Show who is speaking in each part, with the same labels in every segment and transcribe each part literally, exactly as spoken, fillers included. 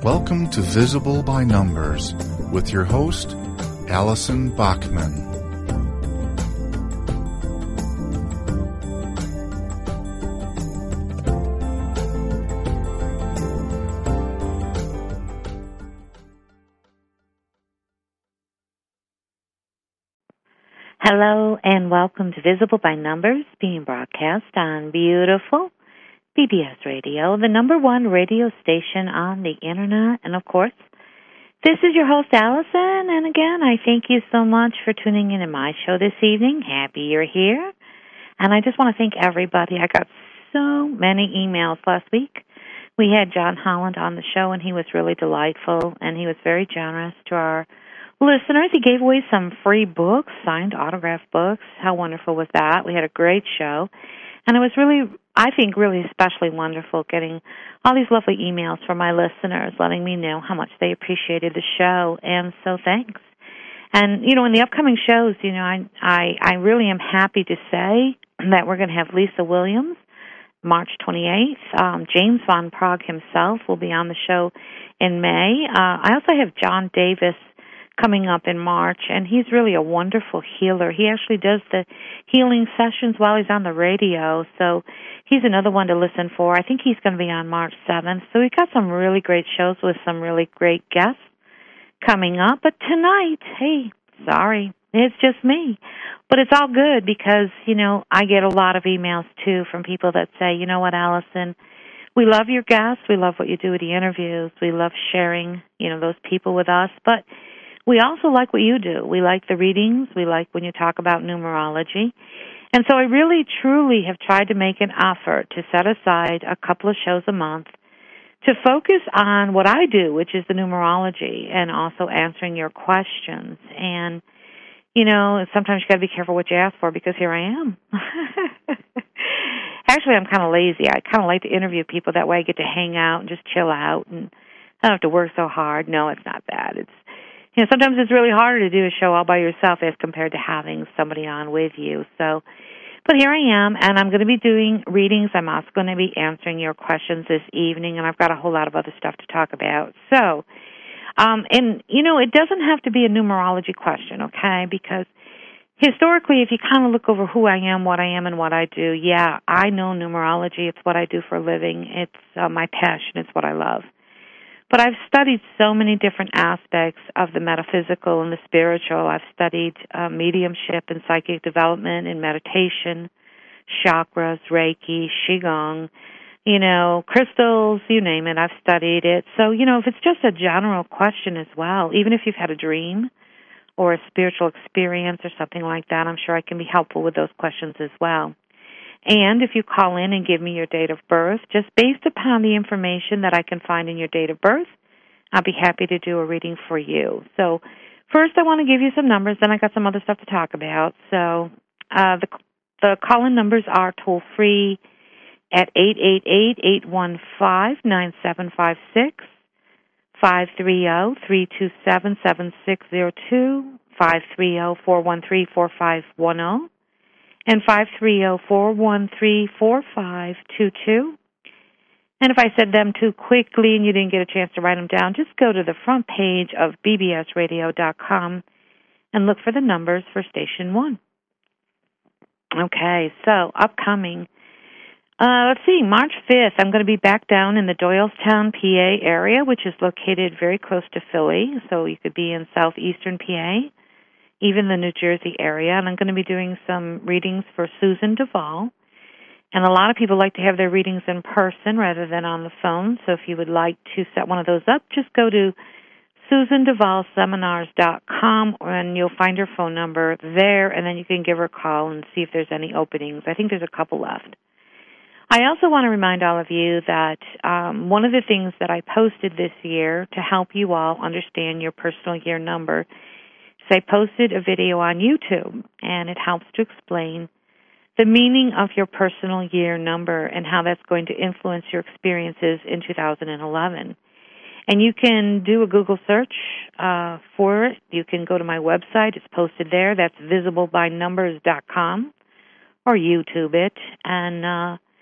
Speaker 1: Welcome to Visible by Numbers with your host, Allison Bachman.
Speaker 2: Hello and welcome to Visible by Numbers, being broadcast on beautiful B B S Radio, the number one radio station on the internet. And of course, this is your host, Allison. And again, I thank you so much for tuning in to my show this evening. Happy you're here. And I just want to thank everybody. I got so many emails last week. We had John Holland on the show, and he was really delightful, and he was very generous to our listeners. He gave away some free books, signed autographed books. How wonderful was that? We had a great show. And it was really, I think, really especially wonderful getting all these lovely emails from my listeners letting me know how much they appreciated the show. And so thanks. And, you know, in the upcoming shows, you know, I, I, I really am happy to say that we're going to have Lisa Williams, March twenty-eighth. Um, James Von Prague himself will be on the show in May. Uh, I also have John Davis coming up in March, and he's really a wonderful healer. He actually does the healing sessions while he's on the radio, so he's another one to listen for. I think he's going to be on March seventh, so we've got some really great shows with some really great guests coming up. But tonight, hey, sorry, it's just me. But it's all good because, you know, I get a lot of emails, too, from people that say, you know what, Allison, we love your guests, we love what you do with the interviews, we love sharing, you know, those people with us, but we also like what you do. We like the readings. We like when you talk about numerology. And so I really, truly have tried to make an effort to set aside a couple of shows a month to focus on what I do, which is the numerology, and also answering your questions. And, you know, sometimes you got to be careful what you ask for because here I am. Actually, I'm kind of lazy. I kind of like to interview people. That way I get to hang out and just chill out, and I don't have to work so hard. No, it's not that. It's You know, sometimes it's really harder to do a show all by yourself as compared to having somebody on with you. So, but here I am, and I'm going to be doing readings. I'm also going to be answering your questions this evening, and I've got a whole lot of other stuff to talk about. So, um, and, you know, it doesn't have to be a numerology question, okay, because historically, if you kind of look over who I am, what I am, and what I do, yeah, I know numerology. It's what I do for a living. It's uh, my passion. It's what I love. But I've studied so many different aspects of the metaphysical and the spiritual. I've studied uh, mediumship and psychic development and meditation, chakras, Reiki, Qigong, you know, crystals, you name it, I've studied it. So, you know, if it's just a general question as well, even if you've had a dream or a spiritual experience or something like that, I'm sure I can be helpful with those questions as well. And if you call in and give me your date of birth, just based upon the information that I can find in your date of birth, I'll be happy to do a reading for you. So first I want to give you some numbers, then I got some other stuff to talk about. So uh, the the call-in numbers are toll-free at eight eight eight, eight one five, nine seven five six, five three zero, three two seven, seven six zero two, five three zero, four one three, four five one zero. And five three zero, four one three, four five two two. And if I said them too quickly and you didn't get a chance to write them down, just go to the front page of b b s radio dot com and look for the numbers for Station one. Okay, so upcoming. Uh, let's see, March fifth, I'm going to be back down in the Doylestown, P A area, which is located very close to Philly, so you could be in southeastern P A. Even the New Jersey area, and I'm going to be doing some readings for Susan Duvall. And a lot of people like to have their readings in person rather than on the phone, so if you would like to set one of those up, just go to susan duvall seminars dot com, and you'll find her phone number there, and then you can give her a call and see if there's any openings. I think there's a couple left. I also want to remind all of you that um, one of the things that I posted this year to help you all understand your personal year number, I posted a video on YouTube, and it helps to explain the meaning of your personal year number and how that's going to influence your experiences in two thousand eleven. And you can do a Google search uh, for it. You can go to my website. It's posted there. That's visible by numbers dot com, or YouTube it. And uh,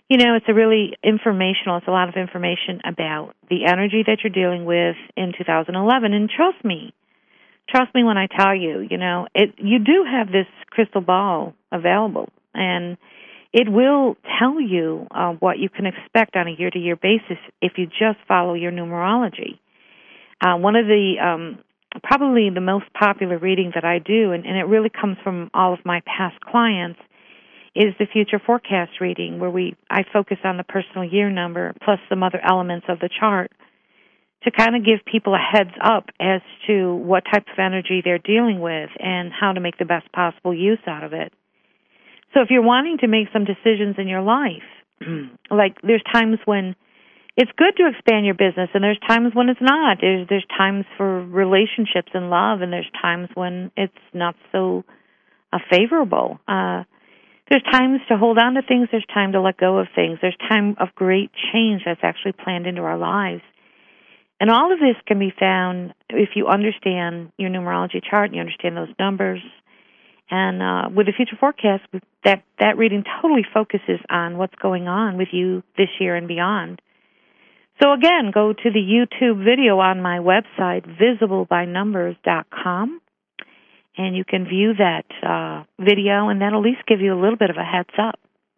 Speaker 2: you know, it's a really informational, it's a lot of information about the energy that you're dealing with in two thousand eleven. And trust me, trust me when I tell you, you know, it, you do have this crystal ball available, and it will tell you uh, what you can expect on a year-to-year basis if you just follow your numerology. Uh, one of the, um, probably the most popular reading that I do, and, and it really comes from all of my past clients, is the future forecast reading, where we I focus on the personal year number plus some other elements of the chart to kind of give people a heads up as to what type of energy they're dealing with and how to make the best possible use out of it. So if you're wanting to make some decisions in your life, like there's times when it's good to expand your business, and there's times when it's not. There's there's times for relationships and love, and there's times when it's not so uh, favorable. Uh, there's times to hold on to things. There's time to let go of things. There's time of great change that's actually planned into our lives. And all of this can be found if you understand your numerology chart and you understand those numbers. And uh, with the future forecast, that, that reading totally focuses on what's going on with you this year and beyond. So again, go to the YouTube video on my website, visible by numbers dot com, and you can view that uh, video, and that'll at least give you a little bit of a heads up.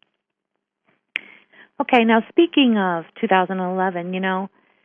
Speaker 2: Okay, now speaking of two thousand eleven, you know,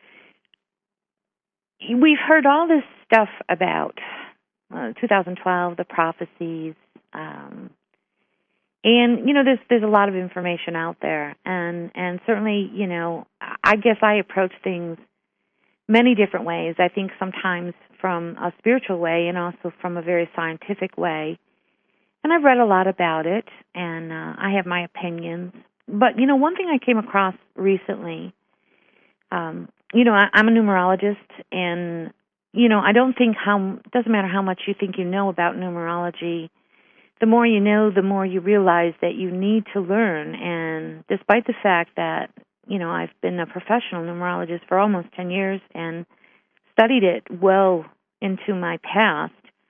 Speaker 2: we've heard all this stuff about uh, two thousand twelve, the prophecies, um, and, you know, there's there's a lot of information out there, and, and certainly, you know, I guess I approach things many different ways. I think sometimes from a spiritual way and also from a very scientific way, and I've read a lot about it, and uh, I have my opinions. But, you know, one thing I came across recently, um, you know, I, I'm a numerologist, and, you know, I don't think how, it doesn't matter how much you think you know about numerology, the more you know, the more you realize that you need to learn. And despite the fact that, you know, I've been a professional numerologist for almost ten years and studied it well into my past,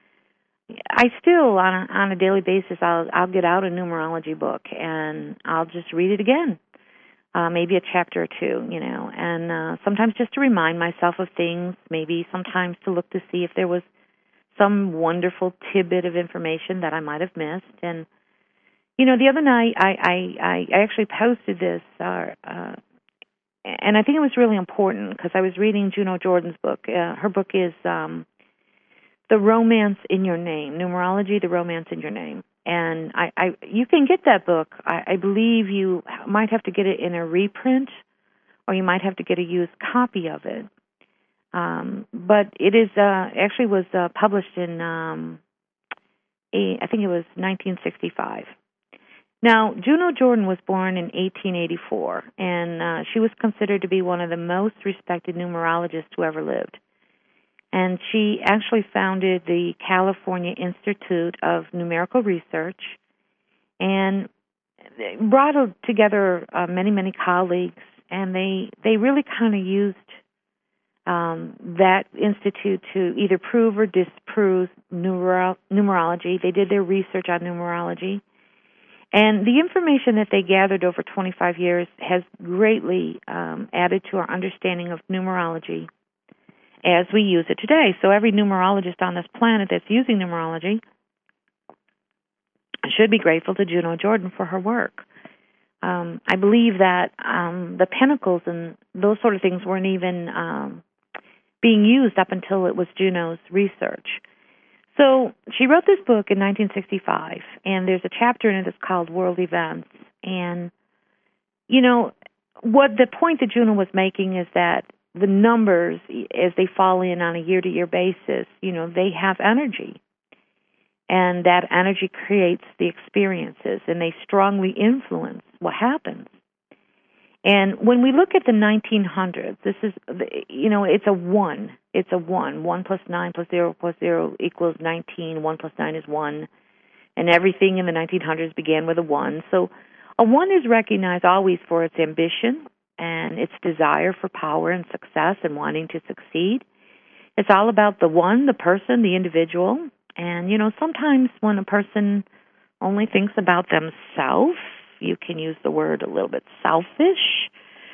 Speaker 2: I still, on a, on a daily basis, I'll, I'll get out a numerology book and I'll just read it again. Uh, maybe a chapter or two, you know, and uh, sometimes just to remind myself of things, maybe sometimes to look to see if there was some wonderful tidbit of information that I might have missed. And, you know, the other night I, I, I actually posted this, uh, uh, and I think it was really important because I was reading Juno Jordan's book. Uh, her book is um, The Romance in Your Name, Numerology, The Romance in Your Name. And I, I you can get that book. I, I believe you might have to get it in a reprint, or you might have to get a used copy of it. Um, but it is uh, actually was uh, published in, um, a, I think it was nineteen sixty-five. Now, Juno Jordan was born in eighteen eighty-four, and uh, she was considered to be one of the most respected numerologists who ever lived. And she actually founded the California Institute of Numerical Research and brought together uh, many, many colleagues, and they, they really kind of used um, that institute to either prove or disprove numer- numerology. They did their research on numerology. And the information that they gathered over twenty-five years has greatly um, added to our understanding of numerology as we use it today. So every numerologist on this planet that's using numerology should be grateful to Juno Jordan for her work. Um, I believe that um, the pentacles and those sort of things weren't even um, being used up until it was Juno's research. So she wrote this book in nineteen sixty-five, and there's a chapter in it that's called World Events. And, you know, what the point that Juno was making is that the numbers, as they fall in on a year-to-year basis, you know, they have energy. And that energy creates the experiences, and they strongly influence what happens. And when we look at the nineteen hundreds, this is, you know, it's a one. It's a one. One plus nine plus zero plus zero equals nineteen. One plus nine is one. And everything in the nineteen hundreds began with a one. So a one is recognized always for its ambition and its desire for power and success and wanting to succeed. It's all about the one, the person, the individual. And, you know, sometimes when a person only thinks about themselves, you can use the word a little bit selfish.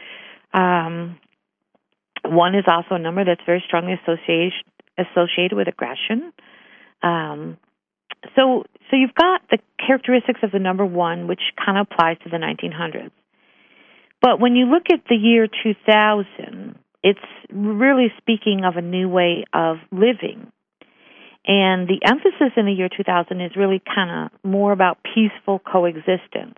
Speaker 2: Um, one is also a number that's very strongly associated associated with aggression. Um, so, so you've got the characteristics of the number one, which kind of applies to the nineteen hundreds. But when you look at the year two thousand, it's really speaking of a new way of living. And the emphasis in the year two thousand is really kind of more about peaceful coexistence.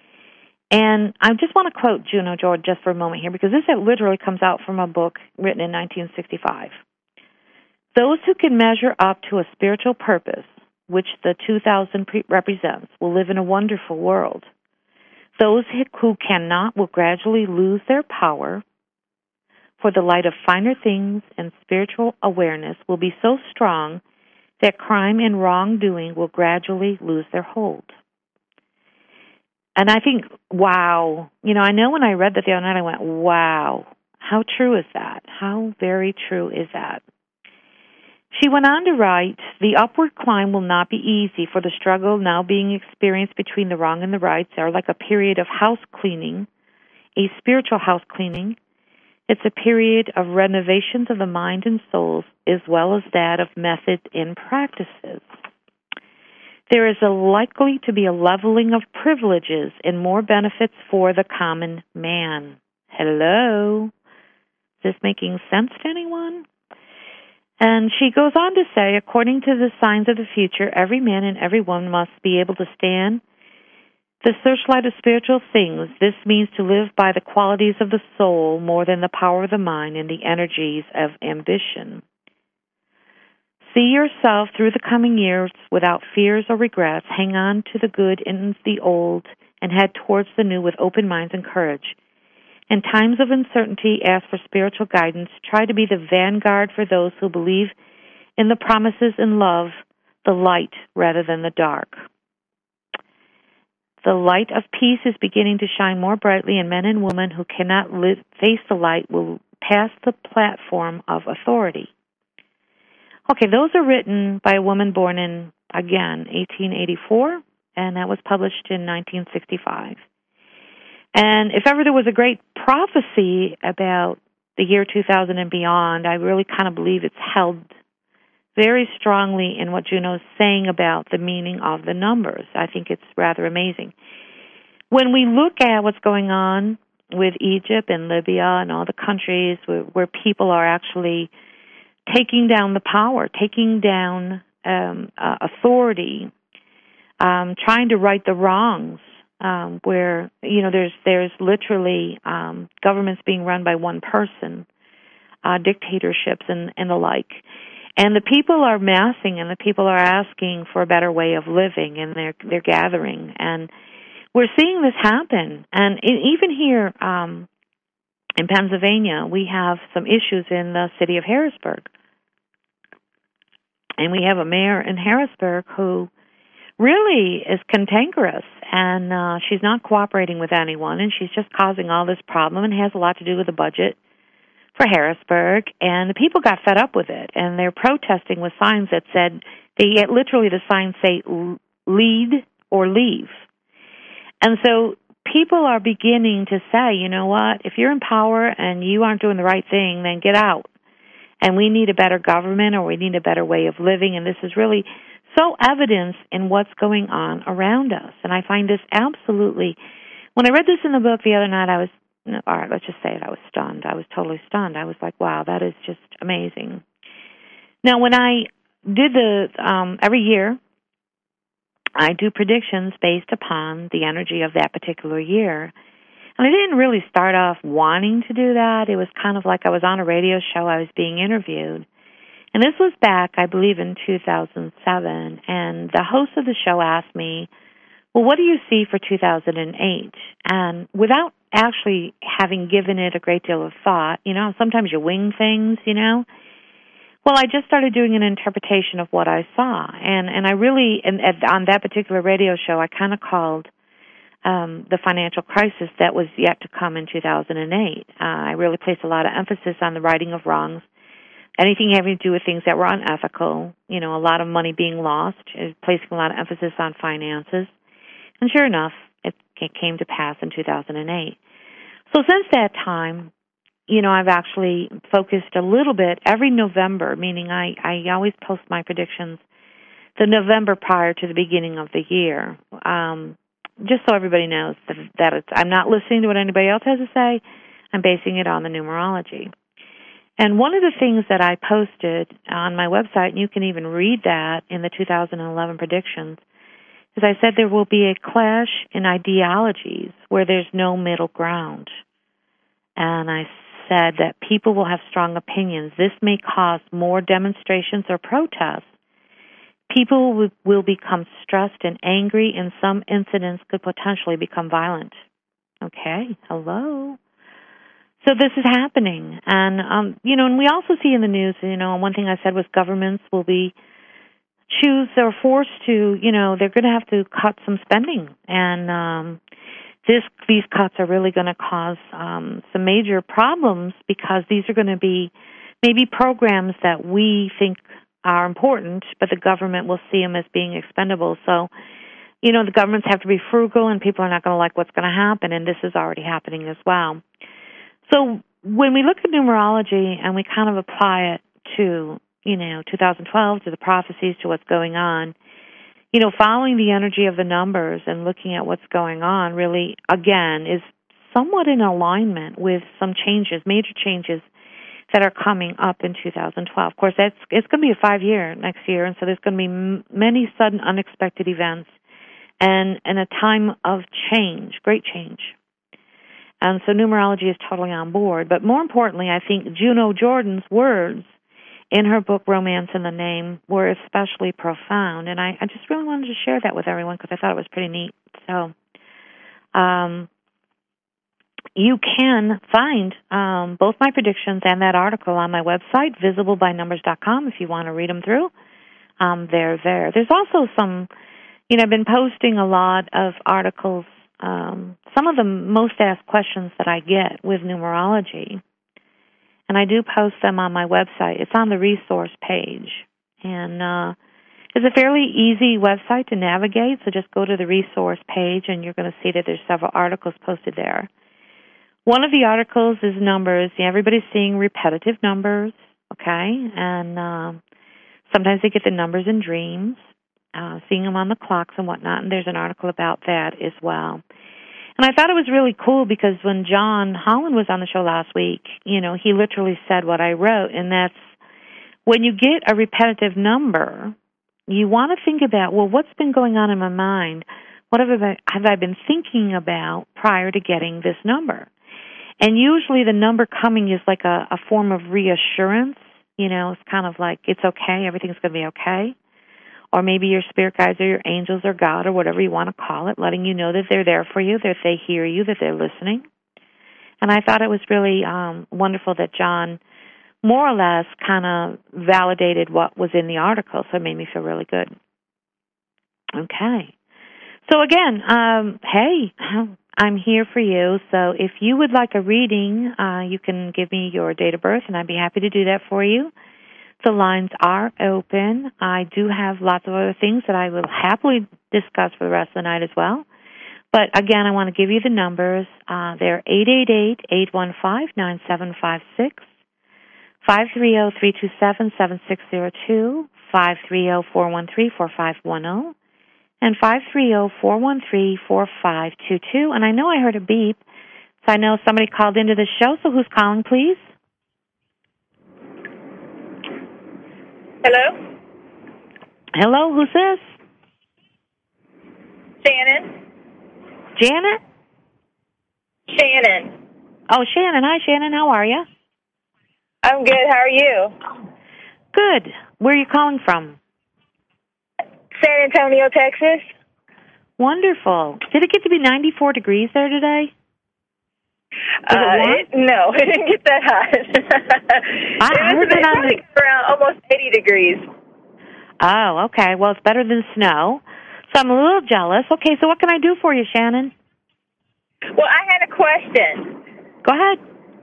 Speaker 2: And I just want to quote Juno George just for a moment here, because this literally comes out from a book written in nineteen sixty-five. Those who can measure up to a spiritual purpose, which the two thousand pre- represents, will live in a wonderful world. Those who cannot will gradually lose their power, for the light of finer things and spiritual awareness will be so strong that crime and wrongdoing will gradually lose their hold. And I think, wow, you know, I know when I read that the other night, I went, wow, how true is that? How very true is that? She went on to write, the upward climb will not be easy, for the struggle now being experienced between the wrong and the rights are like a period of house cleaning, a spiritual house cleaning. It's a period of renovations of the mind and souls, as well as that of methods and practices. There is a likely to be a leveling of privileges and more benefits for the common man. Hello? Is this making sense to anyone? And she goes on to say, according to the signs of the future, every man and every woman must be able to stand the searchlight of spiritual things. This means to live by the qualities of the soul more than the power of the mind and the energies of ambition. See yourself through the coming years without fears or regrets. Hang on to the good and the old and head towards the new with open minds and courage. In times of uncertainty, ask for spiritual guidance. Try to be the vanguard for those who believe in the promises and love the light rather than the dark. The light of peace is beginning to shine more brightly, and men and women who cannot live, face the light will pass the platform of authority. Okay, those are written by a woman born in, again, eighteen eighty-four, and that was published in nineteen sixty-five. And if ever there was a great prophecy about the year two thousand and beyond, I really kind of believe it's held very strongly in what Juno's saying about the meaning of the numbers. I think it's rather amazing. When we look at what's going on with Egypt and Libya and all the countries where, where people are actually taking down the power, taking down um, uh, authority, um, trying to right the wrongs, um, where you know there's there's literally um, governments being run by one person, uh, dictatorships and, and the like. And the people are massing, and the people are asking for a better way of living, and they're they're gathering, and we're seeing this happen. And even here um, in Pennsylvania, we have some issues in the city of Harrisburg, and we have a mayor in Harrisburg who really is cantankerous, and uh, she's not cooperating with anyone, and she's just causing all this problem, and it has a lot to do with the budget for Harrisburg, and the people got fed up with it, and they're protesting with signs that said, they literally the signs say, lead or leave. And so people are beginning to say, you know what, if you're in power and you aren't doing the right thing, then get out. And we need a better government, or we need a better way of living, and this is really so evident in what's going on around us. And I find this absolutely, when I read this in the book the other night, I was No, all right, let's just say it. I was stunned. I was totally stunned. I was like, wow, that is just amazing. Now, when I did the, um, every year, I do predictions based upon the energy of that particular year. And I didn't really start off wanting to do that. It was kind of like I was on a radio show. I was being interviewed. And this was back, I believe, in two thousand seven. And the host of the show asked me, well, what do you see for two thousand eight? And without actually having given it a great deal of thought, you know, sometimes you wing things, you know. Well, I just started doing an interpretation of what I saw. And, and I really, and, and on that particular radio show, I kind of called um, the financial crisis that was yet to come in two thousand eight. Uh, I really placed a lot of emphasis on the righting of wrongs, anything having to do with things that were unethical, you know, a lot of money being lost, placing a lot of emphasis on finances. And sure enough, it, it came to pass in two thousand eight. So since that time, you know, I've actually focused a little bit every November, meaning I, I always post my predictions the November prior to the beginning of the year, um, just so everybody knows that, that it's, I'm not listening to what anybody else has to say. I'm basing it on the numerology. And one of the things that I posted on my website, and you can even read that in the two thousand eleven predictions, is I said there will be a clash in ideologies where there's no middle ground. And I said that people will have strong opinions. This may cause more demonstrations or protests. People will become stressed and angry, and some incidents could potentially become violent. Okay, hello. So this is happening. And, um, you know, and we also see in the news, you know, one thing I said was governments will be choose or forced to, you know, they're going to have to cut some spending. And um, this these cuts are really going to cause um, some major problems because these are going to be maybe programs that we think are important, but the government will see them as being expendable. So, you know, the governments have to be frugal, and people are not going to like what's going to happen, and this is already happening as well. So when we look at numerology and we kind of apply it to, you know, two thousand twelve, to the prophecies, to what's going on, you know, following the energy of the numbers and looking at what's going on really, again, is somewhat in alignment with some changes, major changes that are coming up in two thousand twelve. Of course, that's, it's going to be a five-year next year, and so there's going to be m- many sudden, unexpected events and, and a time of change, great change. And so numerology is totally on board. But more importantly, I think Juno Jordan's words in her book, Romance in the Name, were especially profound. And I, I just really wanted to share that with everyone because I thought it was pretty neat. So um, you can find um, both my predictions and that article on my website, visible by numbers dot com, if you want to read them through. Um, they're there. There's also some, you know, I've been posting a lot of articles. Um, some of the most asked questions that I get with numerology, and I do post them on my website. It's on the resource page, and uh, it's a fairly easy website to navigate, so just go to the resource page, and you're going to see that there's several articles posted there. One of the articles is numbers. Everybody's seeing repetitive numbers, okay, and uh, sometimes they get the numbers in dreams. Uh, seeing them on the clocks and whatnot, and there's an article about that as well. And I thought it was really cool because when John Holland was on the show last week, you know, he literally said what I wrote, and that's when you get a repetitive number, you want to think about, well, what's been going on in my mind? What have I, have I been thinking about prior to getting this number? And usually the number coming is like a, a form of reassurance. You know, it's kind of like, it's okay, everything's going to be okay. Or maybe your spirit guides or your angels or God or whatever you want to call it, letting you know that they're there for you, that they hear you, that they're listening. And I thought it was really um, wonderful that John more or less kind of validated what was in the article, so it made me feel really good. Okay. So again, um, hey, I'm here for you. So if you would like a reading, uh, you can give me your date of birth, and I'd be happy to do that for you. The lines are open. I do have lots of other things that I will happily discuss for the rest of the night as well. But again, I want to give you the numbers. Uh, they're eight eight eight, eight one five, nine seven five six, five three zero, three two seven, seven six zero two, five three zero, four one three, four five one zero, and five three zero, four one three, four five two two. And I know I heard a beep, so I know somebody called into the show. So who's calling, please?
Speaker 3: Hello?
Speaker 2: Hello, who's this?
Speaker 3: Shannon.
Speaker 2: Janet?
Speaker 3: Shannon.
Speaker 2: Oh, Shannon. Hi, Shannon. How are you?
Speaker 3: I'm good. How are you?
Speaker 2: Good. Where are you calling from?
Speaker 3: San Antonio, Texas.
Speaker 2: Wonderful. Did it get to be ninety-four degrees there today?
Speaker 3: Uh, it, no, it didn't get that hot.
Speaker 2: I
Speaker 3: it
Speaker 2: heard
Speaker 3: was
Speaker 2: it on
Speaker 3: the... around almost eighty degrees.
Speaker 2: Oh, okay. Well, it's better than snow. So I'm a little jealous. Okay, so what can I do for you, Shannon?
Speaker 3: Well, I had a question.
Speaker 2: Go ahead.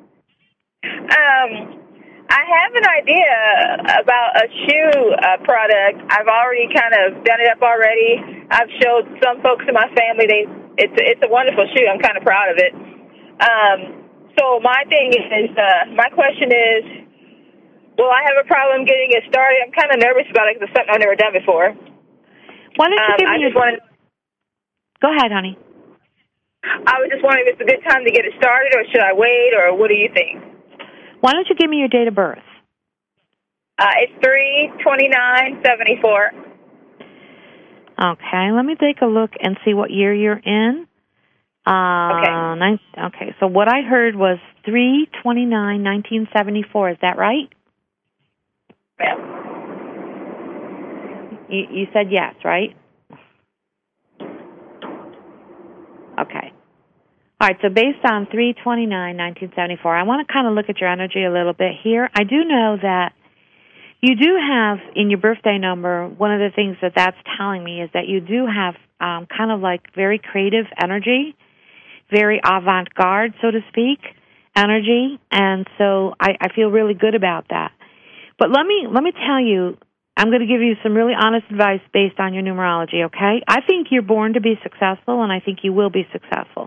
Speaker 3: Um, I have an idea about a shoe uh, product. I've already kind of done it up already. I've showed some folks in my family. They it's it's a wonderful shoe. I'm kind of proud of it. Um, so my thing is, uh, my question is, will I have a problem getting it started? I'm kind of nervous about it because it's something I've never done before.
Speaker 2: Why don't you
Speaker 3: um,
Speaker 2: give me
Speaker 3: I
Speaker 2: your...
Speaker 3: just wanted...
Speaker 2: Go ahead, honey.
Speaker 3: I was just wondering if it's a good time to get it started, or should I wait, or what do you think?
Speaker 2: Why don't you give me your date of birth?
Speaker 3: Uh, it's three twenty-nine seventy-four.
Speaker 2: Okay, let me take a look and see what year you're in. Uh,
Speaker 3: okay.
Speaker 2: Nine, okay, so what I heard was three twenty-nine nineteen seventy-four. Is that right?
Speaker 3: Yeah.
Speaker 2: You, you said yes, right? Okay. All right, so based on three twenty-nine nineteen seventy-four, I want to kind of look at your energy a little bit here. I do know that you do have in your birthday number, one of the things that that's telling me is that you do have um, kind of like very creative energy, very avant-garde, so to speak, energy, and so I, I feel really good about that. But let me let me tell you, I'm going to give you some really honest advice based on your numerology, okay? I think you're born to be successful, and I think you will be successful.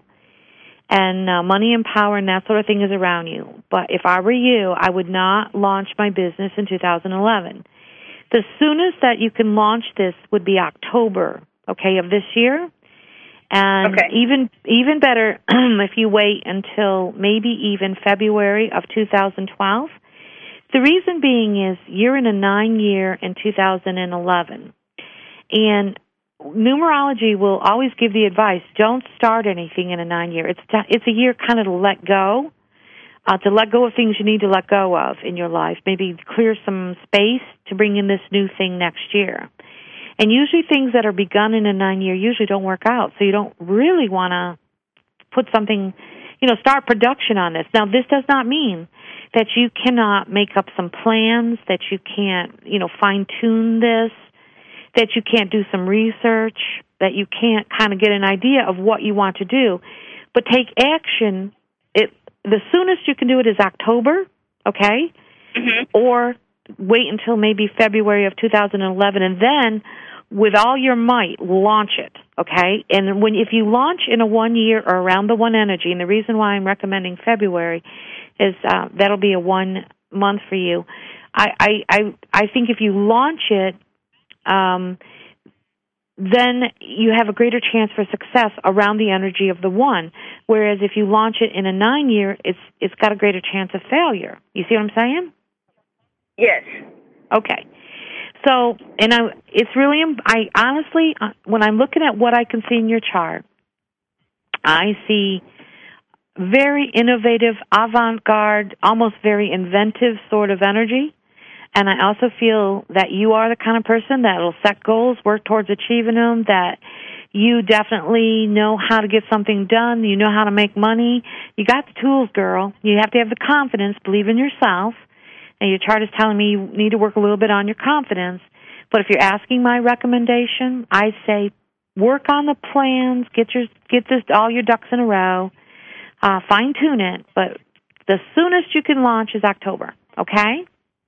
Speaker 2: And uh, money and power and that sort of thing is around you. But if I were you, I would not launch my business in two thousand eleven. The soonest that you can launch this would be October, okay, of this year. And
Speaker 3: okay.
Speaker 2: even even better if you wait until maybe even February of two thousand twelve. The reason being is you're in a nine-year in two thousand eleven. And numerology will always give the advice, don't start anything in a nine-year. It's it's a year kind of to let go, uh, to let go of things you need to let go of in your life, maybe clear some space to bring in this new thing next year. And usually things that are begun in a nine-year usually don't work out, so you don't really want to put something, you know, start production on this. Now, this does not mean that you cannot make up some plans, that you can't, you know, fine-tune this, that you can't do some research, that you can't kind of get an idea of what you want to do. But take action. It, the soonest you can do it is October, okay?
Speaker 3: Mm-hmm.
Speaker 2: Or wait until maybe February of two thousand eleven, and then with all your might, launch it, okay? And when if you launch in a one year or around the one energy, and the reason why I'm recommending February is uh, that'll be a one month for you. I, I, I, I think if you launch it, um, then you have a greater chance for success around the energy of the one. Whereas if you launch it in a nine year, it's it's got a greater chance of failure. You see what I'm saying?
Speaker 3: Yes.
Speaker 2: Okay. So, and I, it's really, I honestly, when I'm looking at what I can see in your chart, I see very innovative, avant-garde, almost very inventive sort of energy. And I also feel that you are the kind of person that will set goals, work towards achieving them, that you definitely know how to get something done, you know how to make money. You got the tools, girl. You have to have the confidence, believe in yourself. And your chart is telling me you need to work a little bit on your confidence. But if you're asking my recommendation, I say work on the plans, get your get this all your ducks in a row, uh, fine tune it. But the soonest you can launch is October. Okay?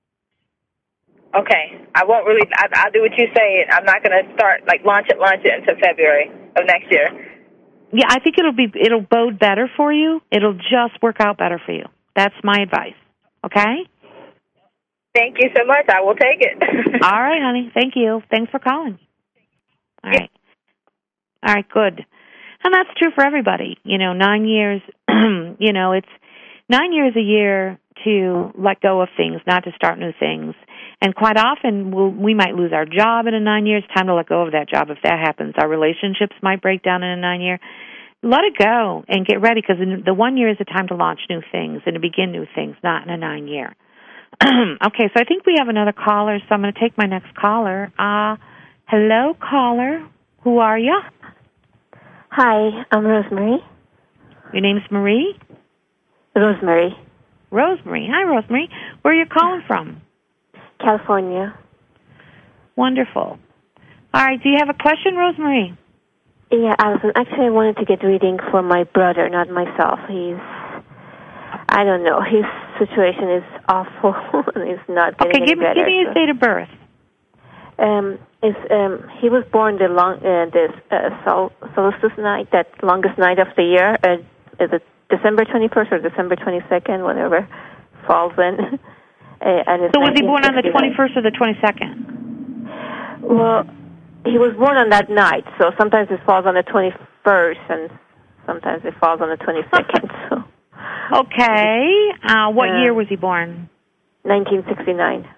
Speaker 3: Okay. I won't really. I, I'll do what you say. I'm not going to start like launch it, launch it until February of next year.
Speaker 2: Yeah, I think it'll be it'll bode better for you. It'll just work out better for you. That's my advice. Okay?
Speaker 3: Thank you so much. I will take it.
Speaker 2: All right, honey. Thank you. Thanks for calling. All right. All right, good. And that's true for everybody. You know, nine years, you know, it's nine years a year to let go of things, not to start new things. And quite often we'll, we might lose our job in a nine years. Time to let go of that job if that happens. Our relationships might break down in a nine year. Let it go and get ready, because the one year is the time to launch new things and to begin new things, not in a nine year. Okay, so I think we have another caller, so I'm going to take my next caller. Uh, hello, caller. Who are you?
Speaker 4: Hi, I'm Rosemary.
Speaker 2: Your name's Marie?
Speaker 4: Rosemary.
Speaker 2: Rosemary. Hi, Rosemary. Where are you calling from?
Speaker 4: California.
Speaker 2: Wonderful. All right, do you have a question, Rosemary?
Speaker 4: Yeah, Allison, actually I wanted to get reading for my brother, not myself. He's, I don't know, his situation is awful and it's not getting
Speaker 2: okay,
Speaker 4: any
Speaker 2: give me,
Speaker 4: better.
Speaker 2: give me his
Speaker 4: so.
Speaker 2: date of birth.
Speaker 4: Um, is um, he was born the long uh, this uh, sol- solstice night, that longest night of the year. Uh, is it December twenty-first or December twenty-second, whatever falls in? uh, and it's
Speaker 2: so was he born on the twenty-first or the twenty-second?
Speaker 4: Well, he was born on that night, so sometimes it falls on the twenty-first, and sometimes it falls on the twenty-second. So.
Speaker 2: Okay. Uh, what
Speaker 4: uh,
Speaker 2: year was he born?
Speaker 4: nineteen sixty-nine.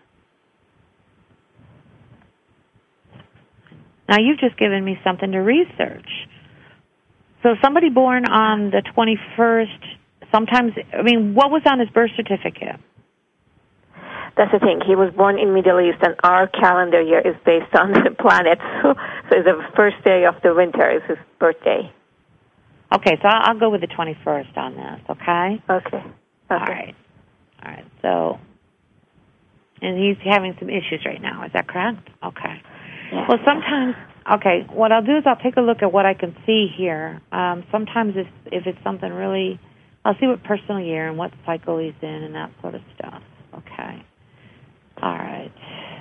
Speaker 2: Now, you've just given me something to research. So somebody born on the twenty-first, sometimes, I mean, what was on his birth certificate?
Speaker 4: That's the thing. He was born in Middle East, and our calendar year is based on the planets. So, so the first day of the winter is his birthday.
Speaker 2: Okay, so I'll, I'll go with the twenty-first on this, okay?
Speaker 4: Okay. okay.
Speaker 2: All right. All right, so, and he's having some issues right now, is that correct? Okay.
Speaker 4: Yeah.
Speaker 2: Well, sometimes, okay, what I'll do is I'll take a look at what I can see here. Um, sometimes if, if it's something really, I'll see what personal year and what cycle he's in and that sort of stuff. Okay. All right.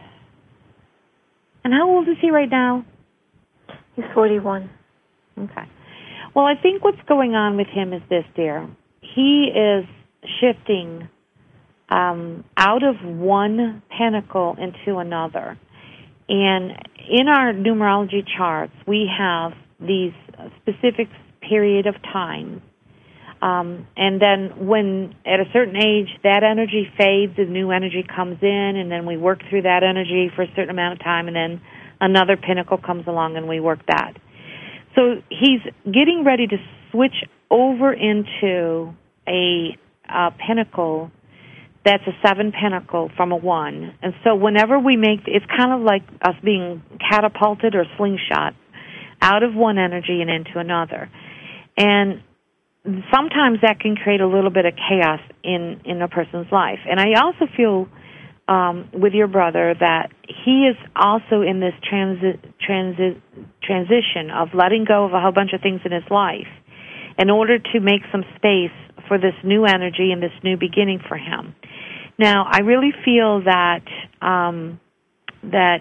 Speaker 2: And how old is he right now?
Speaker 4: He's forty-one.
Speaker 2: Okay. Well, I think what's going on with him is this, dear. He is shifting um, out of one pentacle into another. And in our numerology charts, we have these specific period of time. Um, and then when, at a certain age, that energy fades and new energy comes in, and then we work through that energy for a certain amount of time, and then another pinnacle comes along and we work that. So he's getting ready to switch over into a, a pinnacle that's a seven pinnacle from a one. And so whenever we make, it's kind of like us being catapulted or slingshot out of one energy and into another. And sometimes that can create a little bit of chaos in, in a person's life. And I also feel um, with your brother that he is also in this transi- transi- transition of letting go of a whole bunch of things in his life in order to make some space for this new energy and this new beginning for him. Now, I really feel that um, that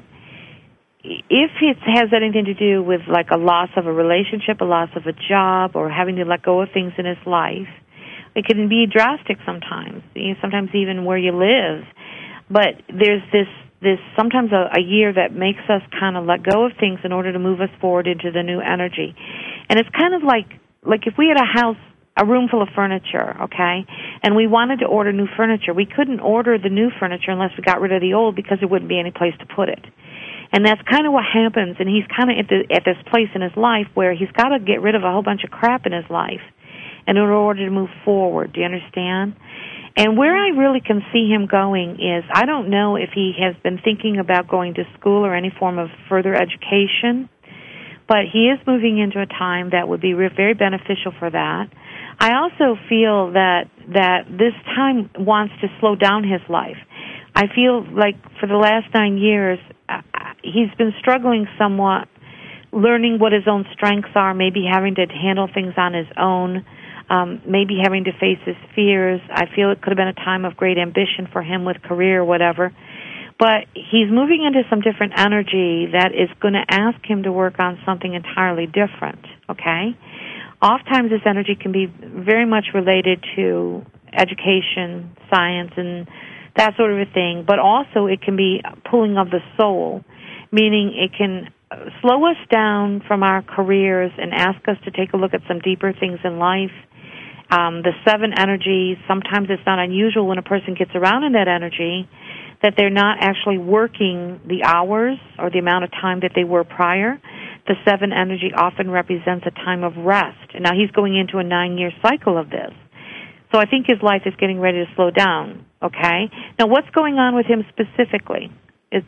Speaker 2: if it has anything to do with like a loss of a relationship, a loss of a job, or having to let go of things in his life, it can be drastic sometimes, you know, sometimes even where you live. But there's this, this sometimes a, a year that makes us kind of let go of things in order to move us forward into the new energy. And it's kind of like, like if we had a house, a room full of furniture, okay, and we wanted to order new furniture, we couldn't order the new furniture unless we got rid of the old because there wouldn't be any place to put it. And that's kind of what happens, and he's kind of at, the, at this place in his life where he's got to get rid of a whole bunch of crap in his life in order to move forward. Do you understand? And where I really can see him going is, I don't know if he has been thinking about going to school or any form of further education, but he is moving into a time that would be very beneficial for that. I also feel that that this time wants to slow down his life. I feel like for the last nine years, uh, he's been struggling somewhat, learning what his own strengths are, maybe having to handle things on his own, um, maybe having to face his fears. I feel it could have been a time of great ambition for him with career or whatever. But he's moving into some different energy that is going to ask him to work on something entirely different, okay? Oftentimes this energy can be very much related to education, science, and that sort of a thing, but also it can be pulling of the soul, meaning it can slow us down from our careers and ask us to take a look at some deeper things in life. Um, the seven energy, sometimes it's not unusual when a person gets around in that energy that they're not actually working the hours or the amount of time that they were prior. The seven energy often represents a time of rest. And now he's going into a nine-year cycle of this. So I think his life is getting ready to slow down, okay? Now, what's going on with him specifically? Is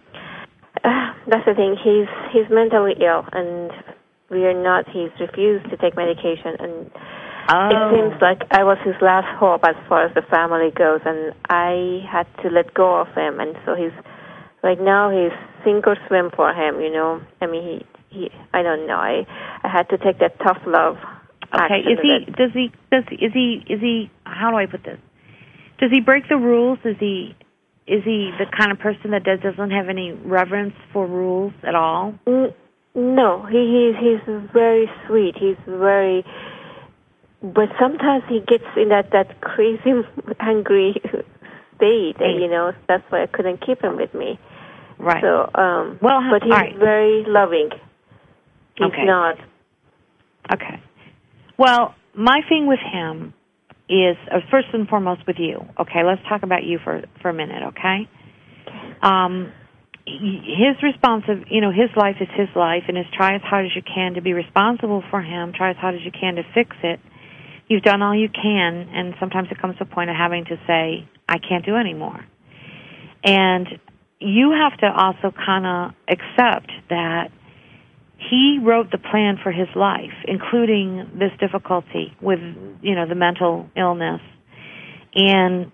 Speaker 4: uh, that's the thing. He's he's mentally ill, and we are not. He's refused to take medication, and oh. It seems like I was his last hope as far as the family goes, and I had to let go of him, and so he's like now he's sink or swim for him. You know, I mean he. He, I don't know. I, I had to take that tough love.
Speaker 2: Okay. Is he? It. Does he? Does is he? Is he? How do I put this? Does he break the rules? Is he? is he the kind of person that does, doesn't have any reverence for rules at all?
Speaker 4: Mm, no, he, he's, he's very sweet. He's very, but sometimes he gets in that, that crazy, angry state, and, you know, that's why I couldn't keep him with me.
Speaker 2: Right.
Speaker 4: So, um,
Speaker 2: well,
Speaker 4: but he's
Speaker 2: right.
Speaker 4: very loving. He's
Speaker 2: okay.
Speaker 4: not.
Speaker 2: Okay. Well, my thing with him is, uh, first and foremost with you. Okay, let's talk about you for, for a minute, okay? Um, his responsive, you know, his life is his life, and is try as hard as you can to be responsible for him, try as hard as you can to fix it. You've done all you can, and sometimes it comes to a point of having to say, I can't do anymore. And you have to also kind of accept that he wrote the plan for his life, including this difficulty with, you know, the mental illness. And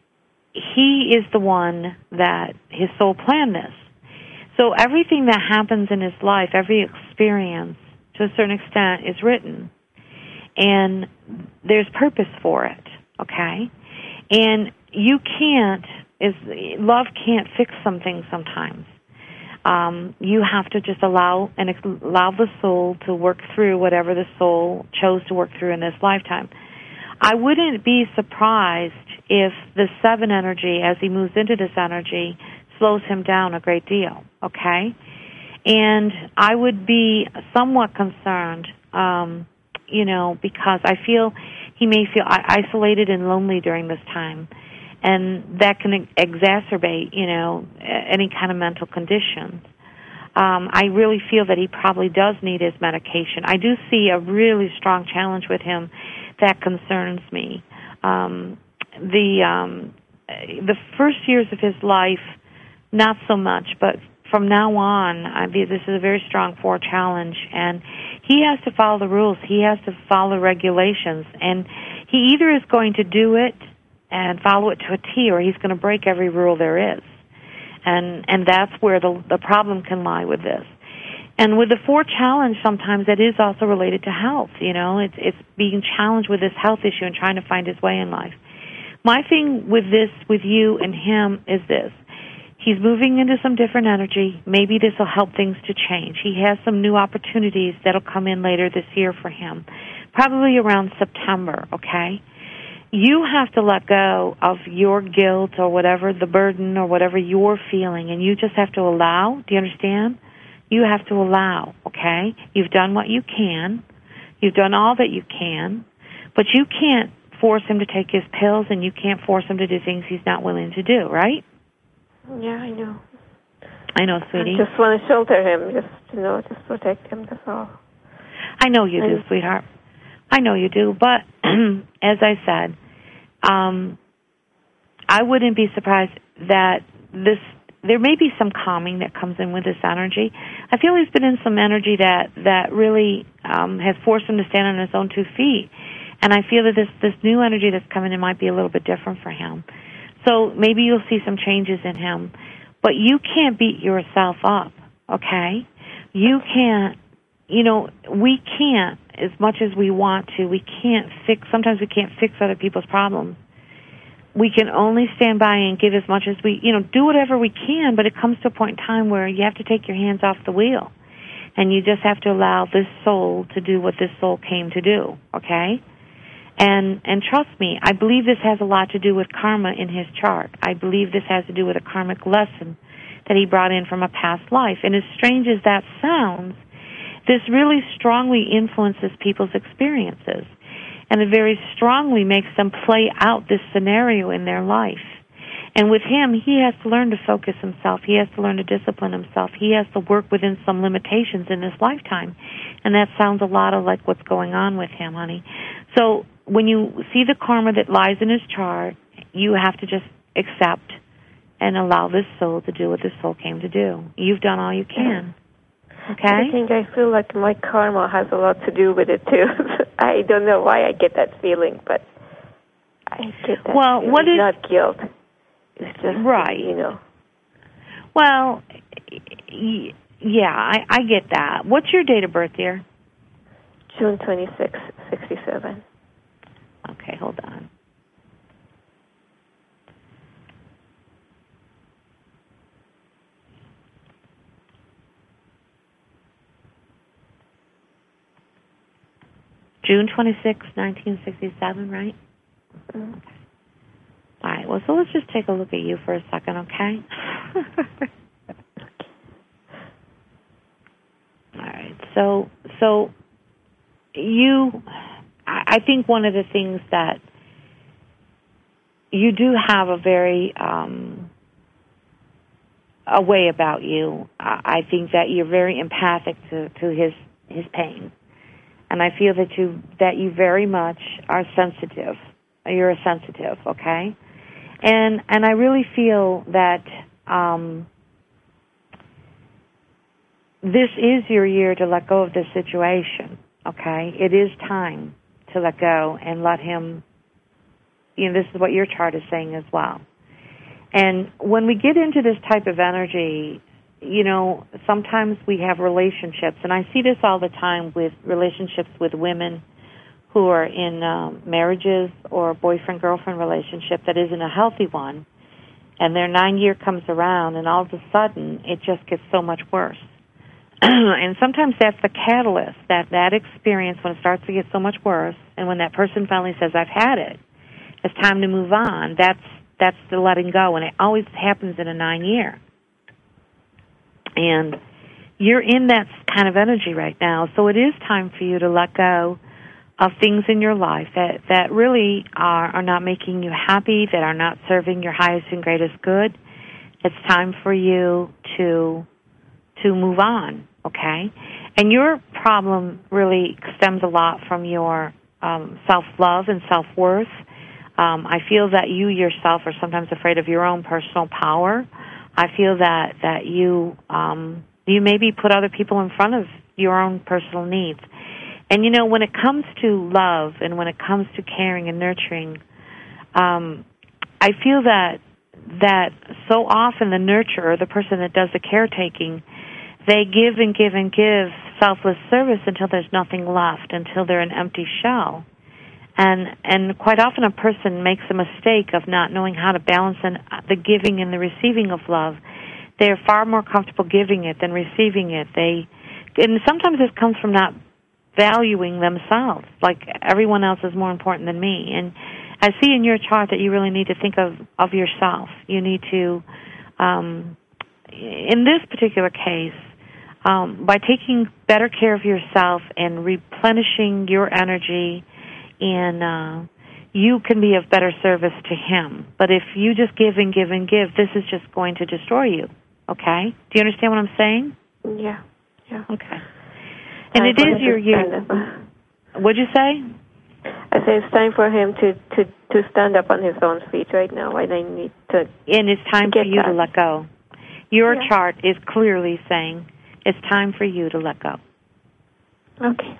Speaker 2: he is the one that his soul planned this. So everything that happens in his life, every experience, to a certain extent, is written. And there's purpose for it, okay? And you can't, is love can't fix something sometimes. Um, you have to just allow and allow the soul to work through whatever the soul chose to work through in this lifetime. I wouldn't be surprised if the seven energy, as he moves into this energy, slows him down a great deal, okay? And I would be somewhat concerned, um, you know, because I feel he may feel isolated and lonely during this time. And that can exacerbate, you know, any kind of mental conditions. Um, I really feel that he probably does need his medication. I do see a really strong challenge with him that concerns me. Um, the um, the first years of his life, not so much, but from now on, I mean, this is a very strong four challenge, and he has to follow the rules. He has to follow regulations, and he either is going to do it and follow it to a T, or he's going to break every rule there is. And and that's where the the problem can lie with this. And with the four challenge, sometimes it is also related to health. You know, it's it's being challenged with this health issue and trying to find his way in life. My thing with this, with you and him, is this. He's moving into some different energy. Maybe this will help things to change. He has some new opportunities that'll come in later this year for him, probably around September, okay? You have to let go of your guilt or whatever, the burden or whatever you're feeling, and you just have to allow. Do you understand? You have to allow, okay? You've done what you can. You've done all that you can, but you can't force him to take his pills, and you can't force him to do things he's not willing to do, right?
Speaker 4: Yeah, I know.
Speaker 2: I know, sweetie.
Speaker 4: I just want to shelter him, just, you know, just protect him, that's all.
Speaker 2: I know you do, sweetheart. I know you do, but as I said, um, I wouldn't be surprised that this, there may be some calming that comes in with this energy. I feel he's been in some energy that, that really um, has forced him to stand on his own two feet. And I feel that this, this new energy that's coming in might be a little bit different for him. So maybe you'll see some changes in him. But you can't beat yourself up, okay? You can't, you know, we can't, as much as we want to, we can't fix, sometimes we can't fix other people's problems. We can only stand by and give as much as we, you know, do whatever we can, but it comes to a point in time where you have to take your hands off the wheel. And you just have to allow this soul to do what this soul came to do, okay? And and trust me, I believe this has a lot to do with karma in his chart. I believe this has to do with a karmic lesson that he brought in from a past life. And as strange as that sounds, this really strongly influences people's experiences. And it very strongly makes them play out this scenario in their life. And with him, he has to learn to focus himself. He has to learn to discipline himself. He has to work within some limitations in this lifetime. And that sounds a lot of like what's going on with him, honey. So when you see the karma that lies in his chart, you have to just accept and allow this soul to do what this soul came to do. You've done all you can. Okay?
Speaker 4: I think I feel like my karma has a lot to do with it, too. I don't know why I get that feeling, but I get that
Speaker 2: well,
Speaker 4: feeling.
Speaker 2: What is,
Speaker 4: not guilt. It's just,
Speaker 2: right.
Speaker 4: you know.
Speaker 2: Well, yeah, I, I get that. What's your date of birth, dear?
Speaker 4: June twenty-sixth, sixty-seven.
Speaker 2: Okay, hold on. June twenty-sixth, nineteen sixty-seven, right?
Speaker 4: Mm-hmm.
Speaker 2: Okay. All right, well, so let's just take a look at you for a second, okay? All right, so so you, I think one of the things that you do have a very, um, a way about you. I think that you're very empathic to, to his his pain. And I feel that you that you very much are sensitive. You're a sensitive, okay? And and I really feel that um, this is your year to let go of this situation, okay? It is time to let go and let him, you know, this is what your chart is saying as well. And when we get into this type of energy, you know, sometimes we have relationships, and I see this all the time with relationships with women who are in um, marriages or a boyfriend-girlfriend relationship that isn't a healthy one, and their nine year comes around, and all of a sudden it just gets so much worse. And sometimes that's the catalyst, that that experience when it starts to get so much worse, and when that person finally says, I've had it, it's time to move on, that's that's the letting go, and it always happens in a nine year. And you're in that kind of energy right now, so it is time for you to let go of things in your life that, that really are, are not making you happy, that are not serving your highest and greatest good. It's time for you to to move on, okay? And your problem really stems a lot from your um, self-love and self-worth. Um, I feel that you yourself are sometimes afraid of your own personal power. I feel that, that you um, you maybe put other people in front of your own personal needs. And, you know, when it comes to love and when it comes to caring and nurturing, um, I feel that that so often the nurturer, the person that does the caretaking, they give and give and give selfless service until there's nothing left, until they're an empty shell. And and quite often a person makes a mistake of not knowing how to balance an, the giving and the receiving of love. They're far more comfortable giving it than receiving it. They, and sometimes this comes from not valuing themselves, like everyone else is more important than me. And I see in your chart that you really need to think of, of yourself. You need to, um, in this particular case, um, by taking better care of yourself and replenishing your energy, and uh, you can be of better service to him. But if you just give and give and give, this is just going to destroy you, okay? Do you understand what I'm saying?
Speaker 4: Yeah, yeah.
Speaker 2: Okay. And it is your year. What'd you say?
Speaker 4: I say it's time for him to, to, to stand up on his own feet right now, and I need to
Speaker 2: And it's time for you
Speaker 4: that.
Speaker 2: to let go. Your
Speaker 4: yeah.
Speaker 2: chart is clearly saying it's time for you to let go.
Speaker 4: Okay.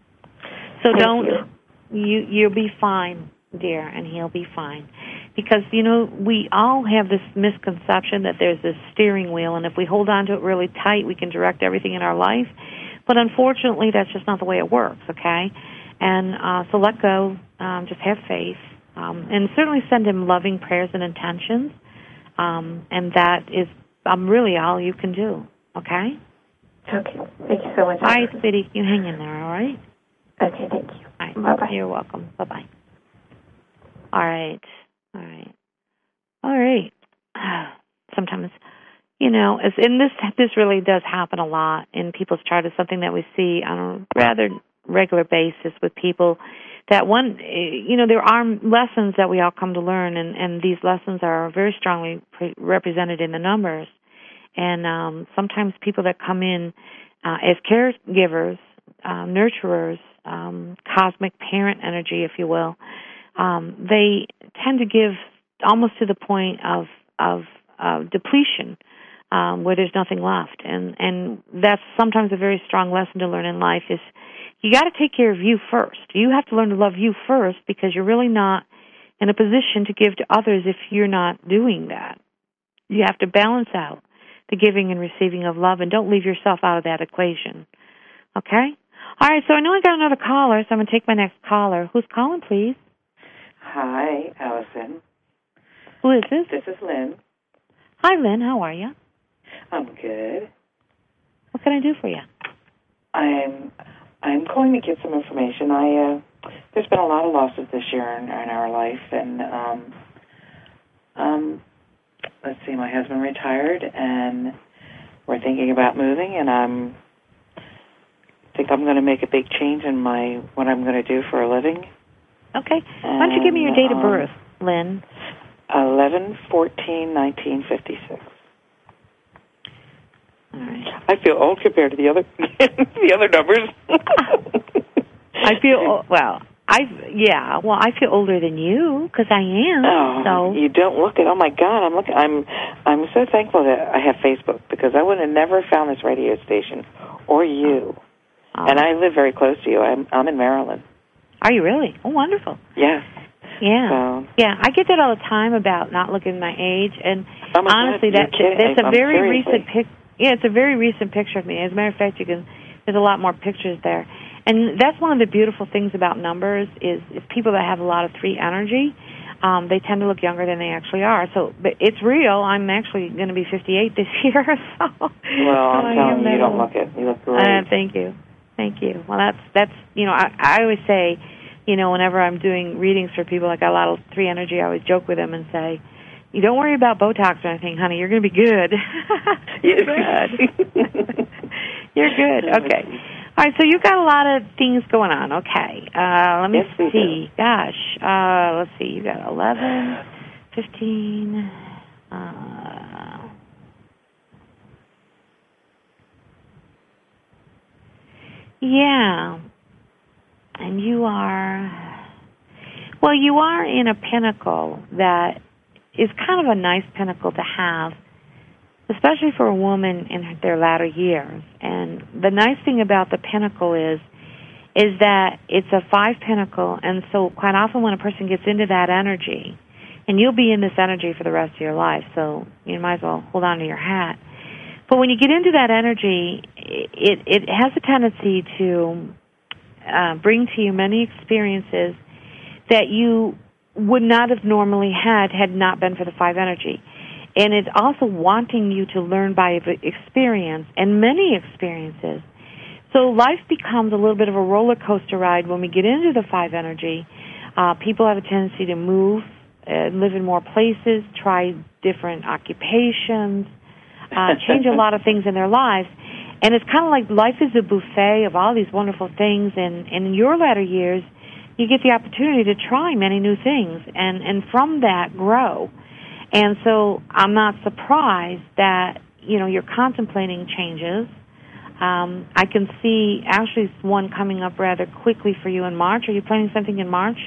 Speaker 2: So
Speaker 4: Thank
Speaker 2: don't,
Speaker 4: you.
Speaker 2: you, you'll be fine, dear, and he'll be fine. Because, you know, we all have this misconception that there's this steering wheel, and if we hold on to it really tight, we can direct everything in our life. But unfortunately, that's just not the way it works, okay? And uh, so let go, um, just have faith, um, and certainly send him loving prayers and intentions, um, and that is um, really all you can do, okay?
Speaker 4: Okay, thank you so much.
Speaker 2: All right, sweetie, you hang in there, all right?
Speaker 4: Okay, thank you.
Speaker 2: All right.
Speaker 4: Bye-bye.
Speaker 2: You're welcome. Bye-bye. All right, all right, all right. Sometimes, you know, as, and this this really does happen a lot in people's chart. It's something that we see on a rather regular basis with people. That one, you know, there are lessons that we all come to learn, and, and these lessons are very strongly pre- represented in the numbers. And um, sometimes people that come in uh, as caregivers, uh, nurturers, um, cosmic parent energy, if you will, um, they tend to give almost to the point of of uh, depletion. Um, where there's nothing left. And, and that's sometimes a very strong lesson to learn in life is you got to take care of you first. You have to learn to love you first because you're really not in a position to give to others if you're not doing that. You have to balance out the giving and receiving of love, and don't leave yourself out of that equation. Okay? All right, so I know I got another caller, so I'm going to take my next caller. Who's calling, please?
Speaker 5: Hi, Allison.
Speaker 2: Who is this?
Speaker 5: This is Lynn.
Speaker 2: Hi, Lynn. How are you?
Speaker 5: I'm good.
Speaker 2: What can I do for you?
Speaker 5: I'm. I'm going to get some information. I uh, there's been a lot of losses this year in, in our life, and um, um, let's see, my husband retired, and we're thinking about moving, and I'm think I'm going to make a big change in my what I'm going to do for a living.
Speaker 2: Okay. Why don't you give me your date of birth, um, Lynn?
Speaker 5: eleven fourteen nineteen fifty-six.
Speaker 2: All right.
Speaker 5: I feel old compared to the other the other numbers.
Speaker 2: I feel well. I yeah. Well, I feel older than you because I am.
Speaker 5: Oh,
Speaker 2: so
Speaker 5: you don't look it. Oh my God, I'm looking. I'm I'm so thankful that I have Facebook because I would have never found this radio station or you. Oh. And I live very close to you. I'm I'm in Maryland.
Speaker 2: Are you really? Oh, wonderful.
Speaker 5: Yeah.
Speaker 2: Yeah,
Speaker 5: so,
Speaker 2: yeah. I get that all the time about not looking my age, and
Speaker 5: oh my
Speaker 2: honestly,
Speaker 5: God,
Speaker 2: that that's a
Speaker 5: I'm
Speaker 2: very
Speaker 5: seriously.
Speaker 2: recent pic. Yeah, it's a very recent picture of me. As a matter of fact, you can. There's a lot more pictures there, and that's one of the beautiful things about numbers is, is people that have a lot of three energy. Um, they tend to look younger than they actually are. So, but it's real. I'm actually going to be fifty-eight this year. So,
Speaker 5: well,
Speaker 2: so
Speaker 5: I'm telling you, you don't look it. You look great.
Speaker 2: Uh, thank you, thank you. Well, that's that's you know, I, I always say. You know, whenever I'm doing readings for people, like a lot of three energy, I always joke with them and say, you don't worry about Botox or anything, honey. You're going to be good. You're good. You're good. Okay. All right, so you've got a lot of things going on. Okay. Uh, let me
Speaker 5: yes,
Speaker 2: see. Gosh. Uh, let's see. You got eleven, fifteen. Uh, yeah. And you are, well, you are in a pinnacle that is kind of a nice pinnacle to have, especially for a woman in their latter years. And the nice thing about the pinnacle is, is that it's a five pinnacle, and so quite often when a person gets into that energy, and you'll be in this energy for the rest of your life, so you might as well hold on to your hat. But when you get into that energy, it it has a tendency to Uh, bring to you many experiences that you would not have normally had had not been for the five energy. And it's also wanting you to learn by experience and many experiences. So life becomes a little bit of a roller coaster ride when we get into the five energy. Uh, people have a tendency to move, uh, live in more places, try different occupations, uh, change a lot of things in their lives. And it's kind of like life is a buffet of all these wonderful things, and, and in your latter years, you get the opportunity to try many new things, and, and from that, grow. And so I'm not surprised that, you know, you're contemplating changes. Um, I can see actually one coming up rather quickly for you in March. Are you planning something in March?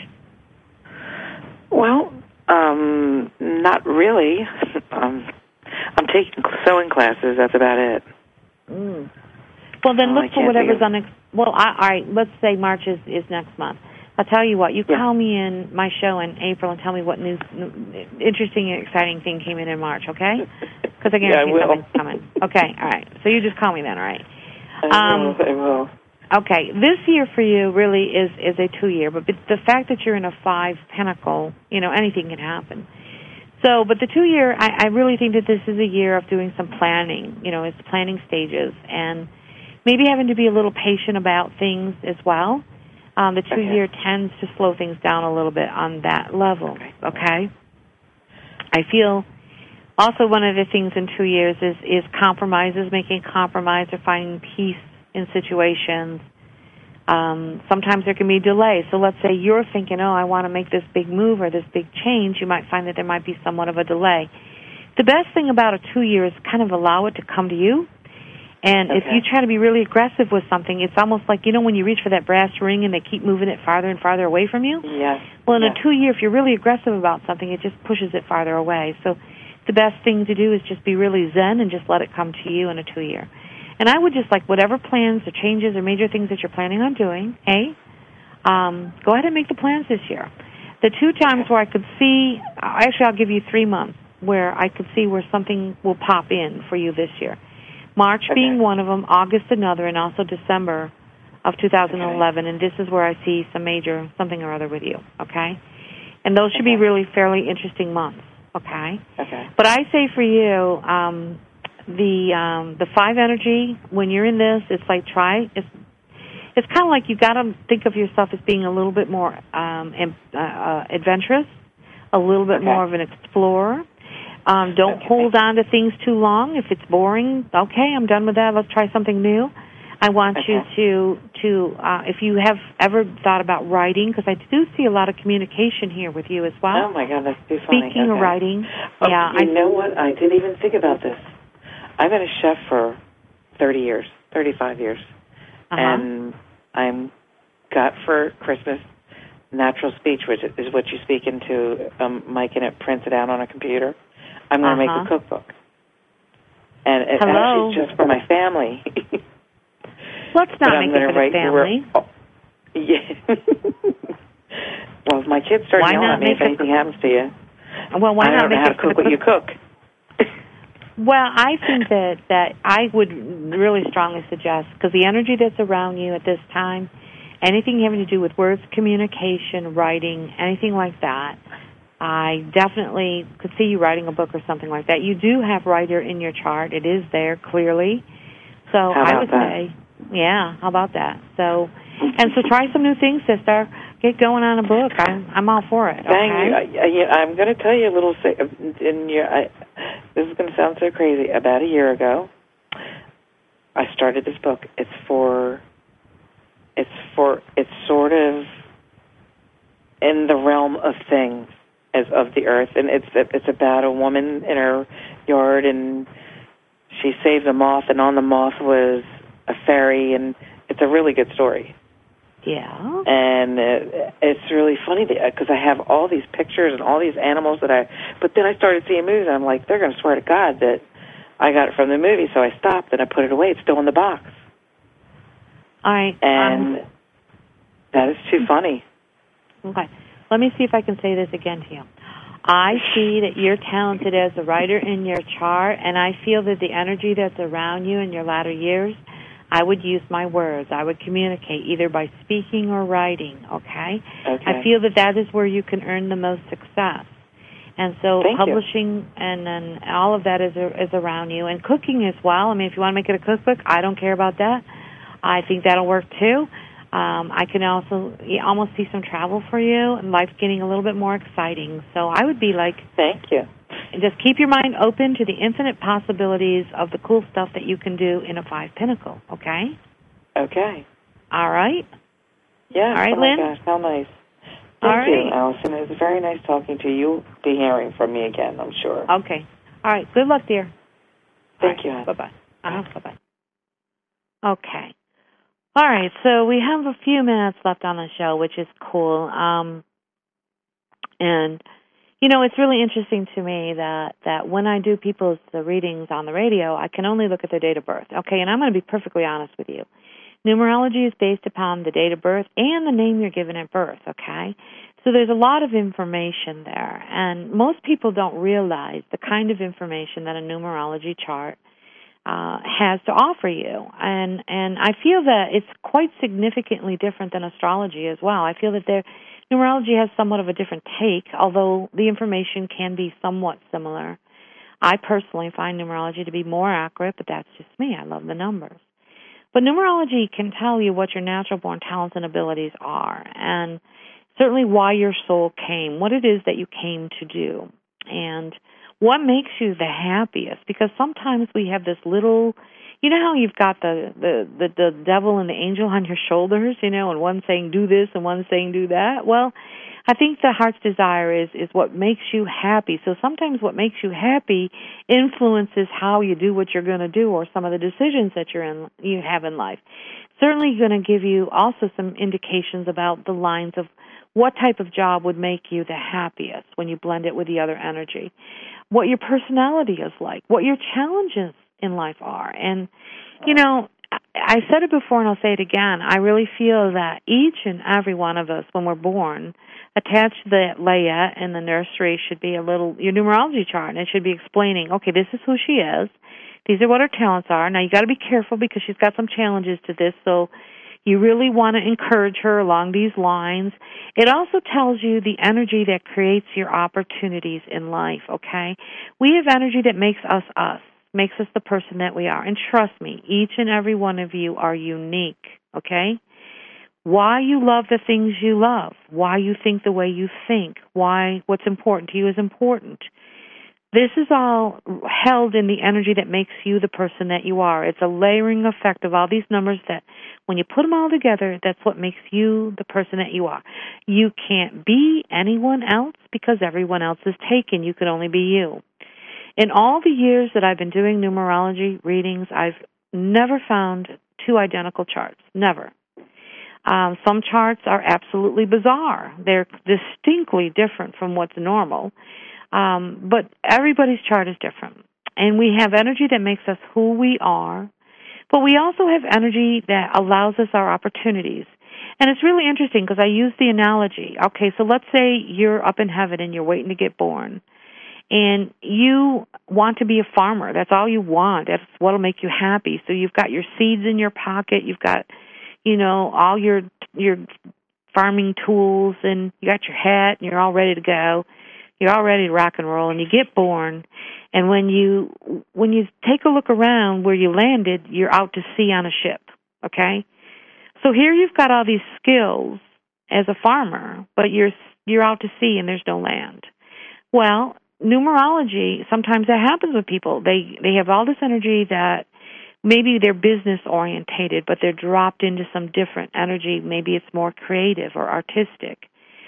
Speaker 5: Well, um, not really. um, I'm taking sewing classes. That's about it.
Speaker 2: Mm. Well, then
Speaker 5: oh,
Speaker 2: look for whatever's on. Ex- well, I, all right. Let's say March is, is next month. I'll tell you what. You yeah. call me in my show in April and tell me what new, new interesting and exciting thing came in in March. Okay? Because I guarantee
Speaker 5: yeah, I
Speaker 2: something's coming. Okay. All right. So you just call me then. All right.
Speaker 5: I um, will. I will.
Speaker 2: Okay. This year for you really is is a two year, but the fact that you're in a five pinnacle, you know, anything can happen. So, but the two-year, I, I really think that this is a year of doing some planning. You know, it's planning stages, and maybe having to be a little patient about things as well. Um, the two-year okay. tends to slow things down a little bit on that level, okay? okay? I feel also one of the things in two years is, is compromises, making compromise or finding peace in situations. Um, sometimes there can be delay. So let's say you're thinking, oh, I want to make this big move or this big change. You might find that there might be somewhat of a delay. The best thing about a two-year is kind of allow it to come to you. And okay. if you try to be really aggressive with something, it's almost like, you know, when you reach for that brass ring and they keep moving it farther and farther away from you?
Speaker 5: Yes.
Speaker 2: Well, in
Speaker 5: yes.
Speaker 2: a two-year, if you're really aggressive about something, it just pushes it farther away. So the best thing to do is just be really zen and just let it come to you in a two-year. And I would just like whatever plans or changes or major things that you're planning on doing, hey, um, go ahead and make the plans this year. The two times where I could see, actually I'll give you three months where I could see where something will pop in for you this year. March okay. being one of them, August another, and also December of two thousand eleven. Okay. And this is where I see some major something or other with you, okay? And those should okay. be really fairly interesting months, okay?
Speaker 5: Okay.
Speaker 2: But I say for you, um, the um, the five energy, when you're in this, it's like try, it's, it's kind of like you got to think of yourself as being a little bit more um, uh, uh, adventurous, a little bit
Speaker 5: okay.
Speaker 2: more of an explorer. Um, don't
Speaker 5: okay.
Speaker 2: hold on to things too long. If it's boring, okay, I'm done with that. Let's try something new. I want
Speaker 5: okay.
Speaker 2: you to, to uh, if you have ever thought about writing, because I do see a lot of communication here with you as well.
Speaker 5: Oh, my God, that's too funny.
Speaker 2: Speaking
Speaker 5: okay.
Speaker 2: of writing,
Speaker 5: oh,
Speaker 2: yeah.
Speaker 5: You
Speaker 2: I,
Speaker 5: know what? I didn't even think about this. I've been a chef for thirty years, thirty-five years.
Speaker 2: uh-huh.
Speaker 5: And I'm got for Christmas natural speech, which is what you speak into um, mic and it prints it out on a computer. I'm going to
Speaker 2: uh-huh.
Speaker 5: make a cookbook. And it
Speaker 2: Hello?
Speaker 5: actually is just for my family.
Speaker 2: Let's not make it for the
Speaker 5: write,
Speaker 2: family.
Speaker 5: Oh, yeah. Well, if my kids start
Speaker 2: Why
Speaker 5: yelling
Speaker 2: not
Speaker 5: at me
Speaker 2: make
Speaker 5: if anything
Speaker 2: a,
Speaker 5: happens to you,
Speaker 2: well, why
Speaker 5: I
Speaker 2: not
Speaker 5: don't
Speaker 2: make
Speaker 5: know how
Speaker 2: it
Speaker 5: to
Speaker 2: for
Speaker 5: cook
Speaker 2: the
Speaker 5: what you cook.
Speaker 2: Well, I think that, that I would really strongly suggest, because the energy that's around you at this time, anything having to do with words, communication, writing, anything like that, I definitely could see you writing a book or something like that. You do have writer in your chart. It is there clearly. So
Speaker 5: how about
Speaker 2: I would
Speaker 5: that?
Speaker 2: say, yeah, how about that? So, and so try some new things, sister. Get going on a book. I'm I'm all for it. Okay?
Speaker 5: Thank you. I, I, I'm going to tell you a little. In your, I, this is going to sound so crazy. About a year ago, I started this book. It's for. It's for. It's sort of in the realm of things, as of the earth, and it's it's about a woman in her yard, and she saved a moth, and on the moth was a fairy, and it's a really good story.
Speaker 2: Yeah.
Speaker 5: And it, it's really funny because I have all these pictures and all these animals that I, but then I started seeing movies and I'm like, they're going to swear to God that I got it from the movie, so I stopped and I put it away. It's still in the box.
Speaker 2: All right.
Speaker 5: And um, that is too funny.
Speaker 2: Okay. Let me see if I can say this again to you. I see that you're talented as a writer in your chart, and I feel that the energy that's around you in your latter years, I would use my words. I would communicate either by speaking or writing, okay?
Speaker 5: Okay.
Speaker 2: I feel that that is where you can earn the most success. And so
Speaker 5: Thank
Speaker 2: publishing
Speaker 5: you.
Speaker 2: and then all of that is is around you. And cooking as well. I mean, if you want to make it a cookbook, I don't care about that. I think that'll work too. Um, I can also almost see some travel for you and life getting a little bit more exciting. So I would be like...
Speaker 5: Thank you.
Speaker 2: And just keep your mind open to the infinite possibilities of the cool stuff that you can do in a five pinnacle, okay?
Speaker 5: Okay.
Speaker 2: All right?
Speaker 5: Yeah.
Speaker 2: All right,
Speaker 5: oh my
Speaker 2: Lynn?
Speaker 5: gosh, how nice.
Speaker 2: All
Speaker 5: Thank
Speaker 2: right.
Speaker 5: you, Allison. It was very nice talking to you. You'll be hearing from me again, I'm sure.
Speaker 2: Okay. All right. Good luck, dear.
Speaker 5: Thank
Speaker 2: All
Speaker 5: you.
Speaker 2: right. Bye-bye. Uh-huh. Bye-bye. Okay. All right. So we have a few minutes left on the show, which is cool. Um, and... You know, it's really interesting to me that, that when I do people's uh, readings on the radio, I can only look at their date of birth. Okay, and I'm going to be perfectly honest with you. Numerology is based upon the date of birth and the name you're given at birth, okay? So there's a lot of information there, and most people don't realize the kind of information that a numerology chart uh, has to offer you. And, and I feel that it's quite significantly different than astrology as well. I feel that there numerology has somewhat of a different take, although the information can be somewhat similar. I personally find numerology to be more accurate, but that's just me. I love the numbers. But numerology can tell you what your natural-born talents and abilities are, and certainly why your soul came, what it is that you came to do, and what makes you the happiest. Because sometimes we have this little... You know how you've got the, the, the, the devil and the angel on your shoulders, you know, and one saying do this and one saying do that? Well, I think the heart's desire is, is what makes you happy. So sometimes what makes you happy influences how you do what you're going to do or some of the decisions that you're in, you have in life. Certainly going to give you also some indications about the lines of what type of job would make you the happiest when you blend it with the other energy, what your personality is like, what your challenges in life are. And, you know, I said it before and I'll say it again. I really feel that each and every one of us, when we're born, attached to the layette in the nursery should be a little, your numerology chart, and it should be explaining, okay, this is who she is. These are what her talents are. Now, you got to be careful because she's got some challenges to this, so you really want to encourage her along these lines. It also tells you the energy that creates your opportunities in life, okay? We have energy that makes us us. Makes us the person that we are. And trust me, each and every one of you are unique, okay? why you love the things you love, why you think the way you think, why what's important to you is important. This is all held in the energy that makes you the person that you are. It's a layering effect of all these numbers that when you put them all together, that's what makes you the person that you are. You can't be anyone else because everyone else is taken. You can only be you. In all the years that I've been doing numerology readings, I've never found two identical charts. Never. Um, some charts are absolutely bizarre. They're distinctly different from what's normal. Um, but everybody's chart is different. And we have energy that makes us who we are, but we also have energy that allows us our opportunities. And it's really interesting because I use the analogy. Okay, so let's say you're up in heaven and you're waiting to get born, and you want to be a farmer. That's all you want. That's what will make you happy. So you've got your seeds in your pocket. You've got, you know, all your your farming tools, and you got your hat, and you're all ready to go. You're all ready to rock and roll, and you get born. And when you when you take a look around where you landed, you're out to sea on a ship, okay? So here you've got all these skills as a farmer, but you're you're out to sea and there's no land. Well, numerology, sometimes that happens with people. They they have all this energy that maybe they're business orientated, but they're dropped into some different energy. Maybe it's more creative or artistic.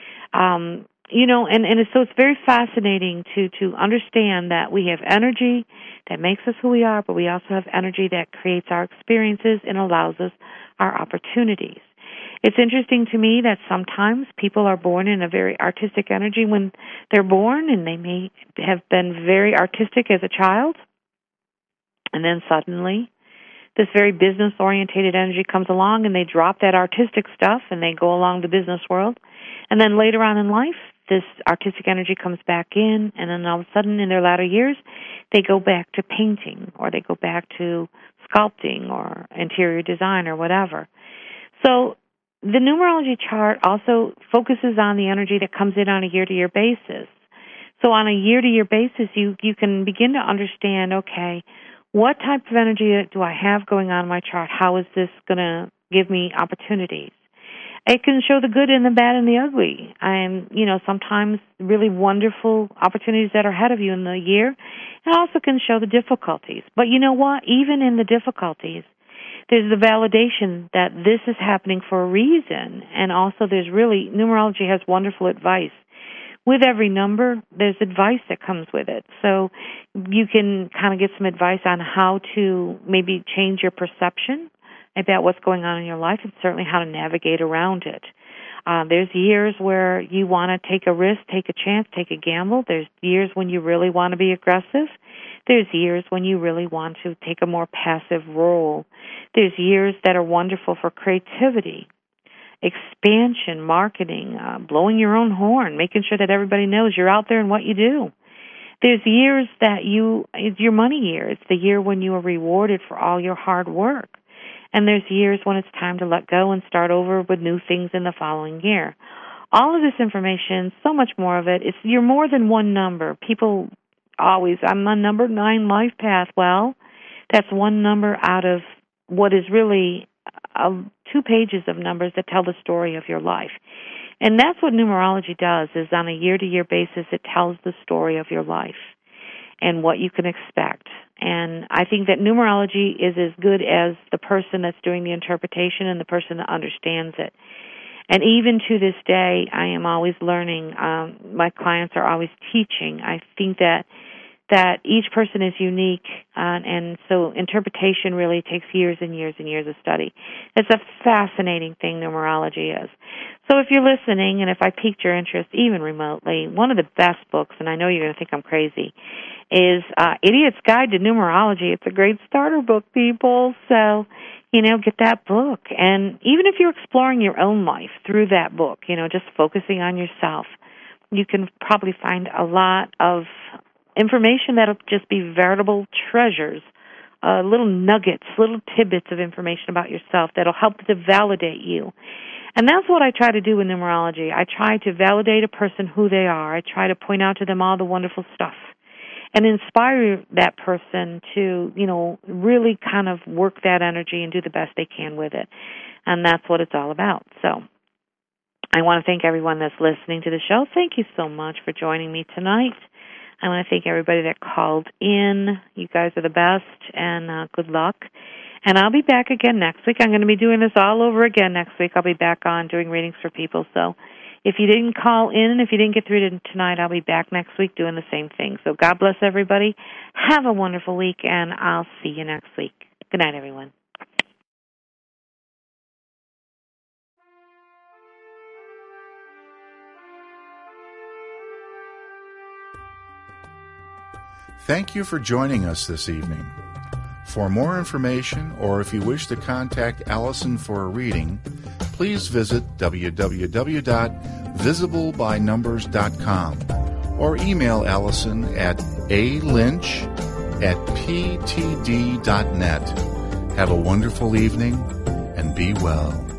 Speaker 2: Um You know, and, and so it's very fascinating to, to understand that we have energy that makes us who we are, but we also have energy that creates our experiences and allows us our opportunities. It's interesting to me that sometimes people are born in a very artistic energy when they're born, and they may have been very artistic as a child, and then suddenly this very business-orientated energy comes along, and they drop that artistic stuff, and they go along the business world. And then later on in life, this artistic energy comes back in, and then all of a sudden in their latter years, they go back to painting, or they go back to sculpting or interior design or whatever. So the numerology chart also focuses on the energy that comes in on a year-to-year basis. So on a year-to-year basis, you, you can begin to understand, okay, what type of energy do I have going on in my chart? How is this going to give me opportunities? It can show the good and the bad and the ugly. And, you know, sometimes really wonderful opportunities that are ahead of you in the year. It also can show the difficulties. But you know what? Even in the difficulties, there's the validation that this is happening for a reason. And also there's really, numerology has wonderful advice. With every number, there's advice that comes with it. So you can kind of get some advice on how to maybe change your perception about what's going on in your life, and certainly how to navigate around it. Uh, there's years where you want to take a risk, take a chance, take a gamble. There's years when you really want to be aggressive. There's years when you really want to take a more passive role. There's years that are wonderful for creativity, expansion, marketing, uh, blowing your own horn, making sure that everybody knows you're out there and what you do. There's years that you, it's your money year. It's the year when you are rewarded for all your hard work. And there's years when it's time to let go and start over with new things in the following year. All of this information, so much more of it, it's you're more than one number. People always, I'm on number nine life path. Well, that's one number out of what is really uh, two pages of numbers that tell the story of your life. And that's what numerology does, is on a year-to-year basis, it tells the story of your life and what you can expect. And I think that numerology is as good as the person that's doing the interpretation and the person that understands it. And even to this day, I am always learning. Um, my clients are always teaching. I think that that each person is unique, uh, and so interpretation really takes years and years and years of study. It's a fascinating thing, numerology is. So if you're listening, and if I piqued your interest even remotely, one of the best books, and I know you're going to think I'm crazy, is uh, Idiot's Guide to Numerology. It's a great starter book, people. So, you know, get that book. And even if you're exploring your own life through that book, you know, just focusing on yourself, you can probably find a lot of information that'll just be veritable treasures, uh, little nuggets, little tidbits of information about yourself that'll help to validate you. And that's what I try to do with numerology. I try to validate a person who they are. I try to point out to them all the wonderful stuff and inspire that person to, you know, really kind of work that energy and do the best they can with it. And that's what it's all about. So I want to thank everyone that's listening to the show. Thank you so much for joining me tonight. I want to thank everybody that called in. You guys are the best, and uh, good luck. And I'll be back again next week. I'm going to be doing this all over again next week. I'll be back on doing readings for people. So if you didn't call in, if you didn't get through to tonight, I'll be back next week doing the same thing. So God bless everybody. Have a wonderful week, and I'll see you next week. Good night, everyone.
Speaker 1: Thank you for joining us this evening. For more information, or if you wish to contact Allison for a reading, please visit w w w dot visible by numbers dot com or email Allison at a lynch at p t d dot net. Have a wonderful evening and be well.